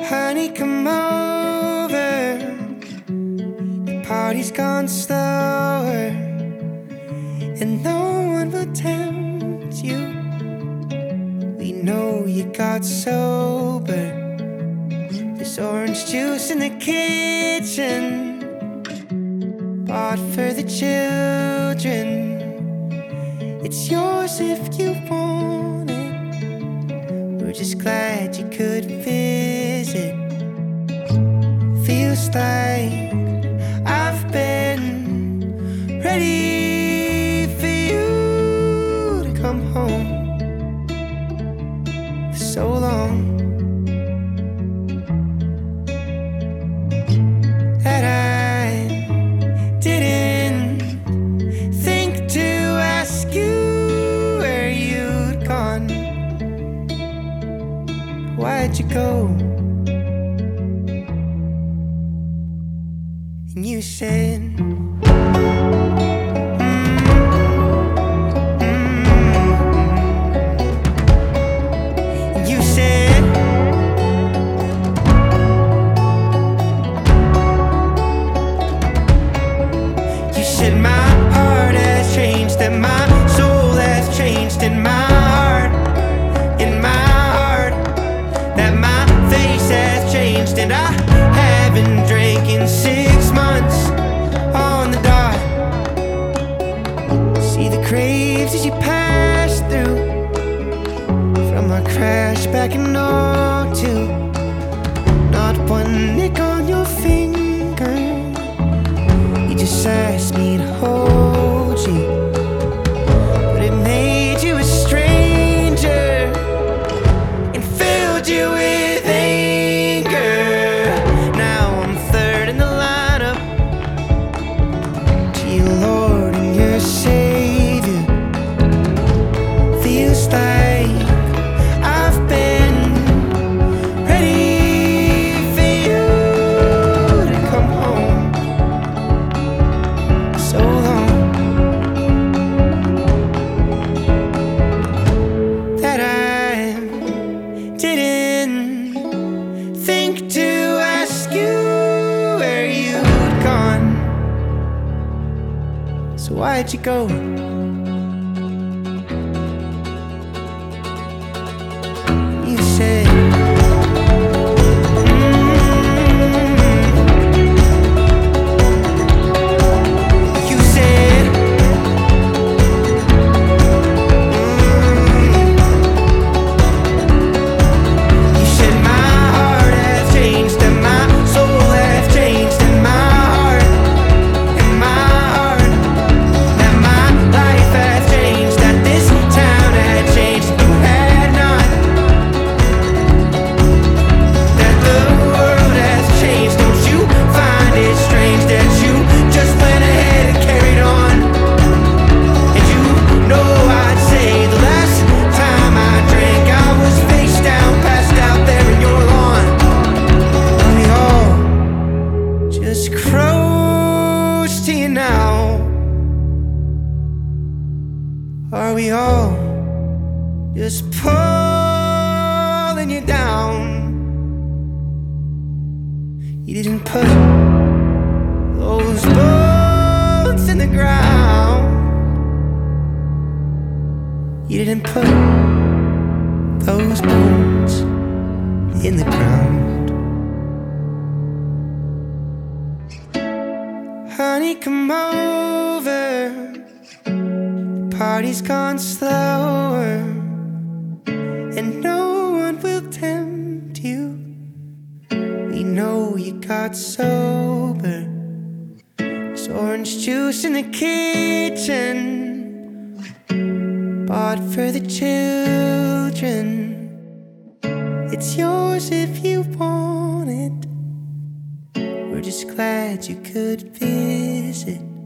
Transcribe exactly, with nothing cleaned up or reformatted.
Honey, come over. The party's gone slower, and no one will tempt you. We know you got sober. There's orange juice in the kitchen, bought for the children. It's yours if you want it. We're just glad you could visit. Feels like I've been ready for you to come home for so long that I didn't think to ask you where you'd gone. Why'd you go? And you said, mm, mm. And you said, you said my heart has changed, and my soul has changed, in my heart, in my heart, that my face has changed, and I haven't drank in six months on the dot. See the graves as you pass through, from our crash back in oh two. Not one nick on your finger. You just asked me to hold you, but it made you a stranger and filled you with anger. Now I'm third in the lineup to your Lord and your Savior. Feels like I've been ready for you to come home so long that I didn't think to ask you where you'd gone. So why'd you go? You said, mm, you said, mm, you said my heart has changed, and my soul has changed, in my heart, in my heart, that my life has changed, that this town had changed, you had not, that the world has changed. Don't you find it strange that you just went ahead and carried on? And you know I'd say the last time I drank, I was face down, passed out there in your lawn. And we all just close to you now. Are we all just pulling you down? You didn't put those bones in the ground. You didn't put those bones in the ground. Honey, come over. The party's gone slower, and no one will tempt you. We know you got sober. There's orange juice in the kitchen, bought for the children. It's yours if you want it. We're just glad you could visit.